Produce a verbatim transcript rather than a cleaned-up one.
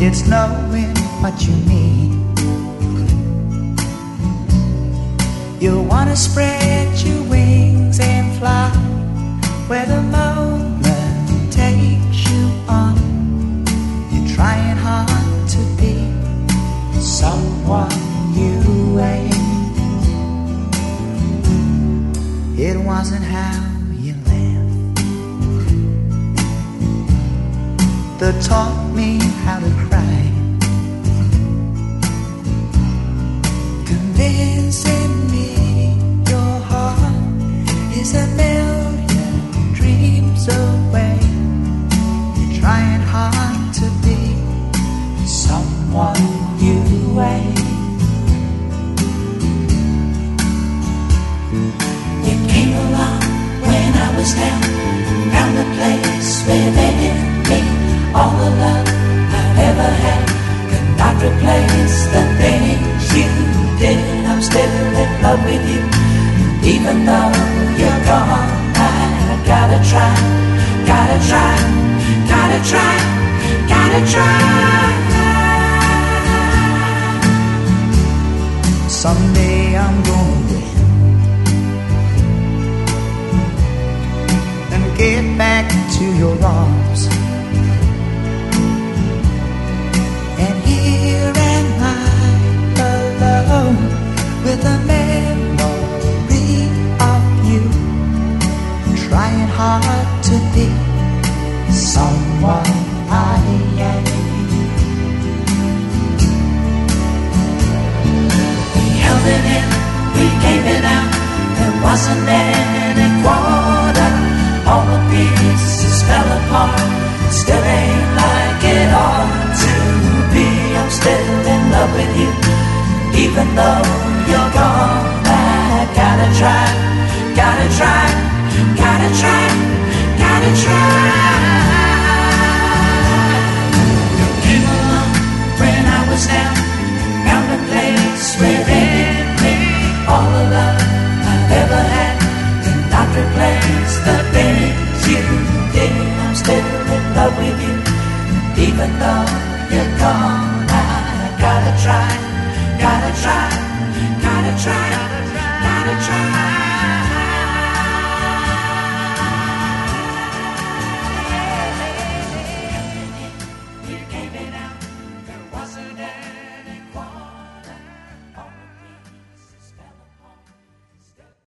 It's knowing what you need. You wanna spread your wings and fly where the moment takes you on. You're trying hard to be someone you ain't. It wasn't how you left that taught me how to cry, convincing me your heart is a million dreams away. You're trying hard to be someone you ain't. You came along when I was down, found a place within me. All the love I've ever had could not replace the things you did. I'm still in love with you, even though you're gone. I gotta try, gotta try, gotta try, gotta try. Someday I'm gonna win and get back to your arms. And here am I alone with a memory of you, trying hard to be someone I am. We held it in, we gave it out. There wasn't any quarter. All the pieces fell apart. Still ain't like it ought to be. I'm still in love with you, even though you're gone. I gotta try, gotta try, gotta try, gotta try. You came along when I was down, found a place within me. All the love I've ever had cannot replace the things you did. I'm still in love with you, even though you're gone. I gotta try, gotta try, gotta try, gotta try.